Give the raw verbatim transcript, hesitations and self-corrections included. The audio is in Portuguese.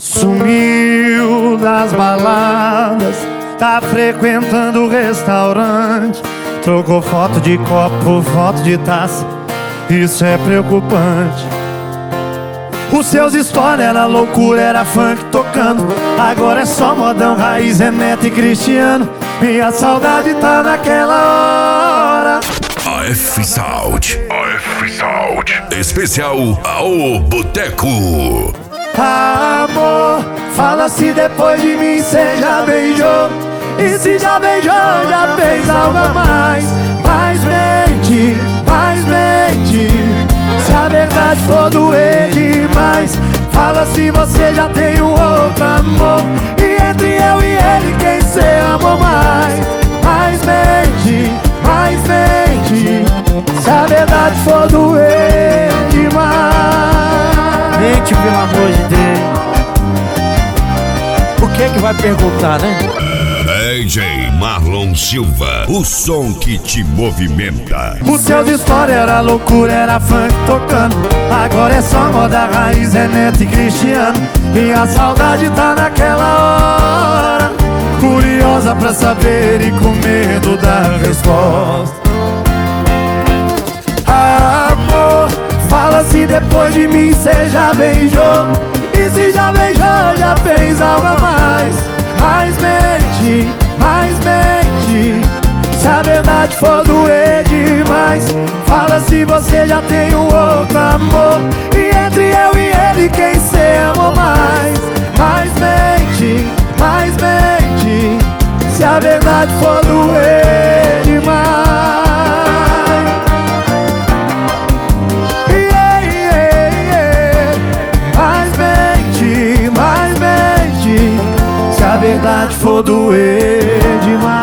Sumiu das baladas, tá frequentando o restaurante. Trocou foto de copo por foto de taça, isso é preocupante. Os seus stories era loucura, era funk tocando. Agora é só modão, raiz, é Neto e Cristiano. Minha saudade tá naquela hora. A F Sound, A F Sound, especial ao Boteco. Amor, fala se depois de mim cê já beijou. E se já beijou, já fez algo a mais. Mais mente, mais mente. Se a verdade for doer demais, fala se você já tem um outro amor. E entre eu e ele, quem cê amou mais? Mais mente, mais mente. Se a verdade for doer demais. Mente, pelo amor de Deus. O que é que vai perguntar, né? D J Marlon Silva, o som que te movimenta. Os seus stories era loucura, era funk tocando. Agora é só moda raiz, é Neto e Cristiano. E a saudade tá naquela hora, curiosa pra saber e com medo da resposta. Amor, fala se depois de mim cê já beijou. E se já beijou, já fez algo a mais. Mais mente, mais mente. Se a verdade for doer demais, fala se você já tem um outro amor. E entre eu e ele, quem cê amou mais? Mais mente, mais mente. Se a verdade for doer demais. Yeah, yeah, yeah. Mais mente, mais mente. Se a verdade for doer demais.